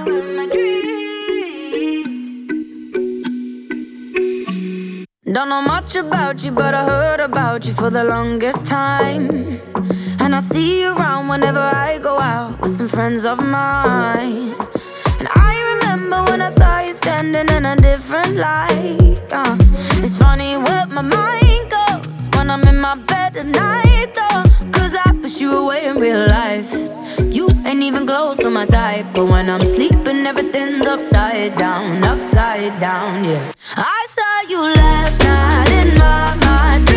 in my dreams. Don't know much about you, but I heard about you for the longest time. And I see you around whenever I go out with some friends of mine. And I remember when I saw you standing in a different light. It's funny where my mind goes when I'm in my bed at night, though. Cause I push you away in real life. You ain't even close to my type. But when I'm sleeping, everything's upside down, yeah. I saw you last night in my dreams.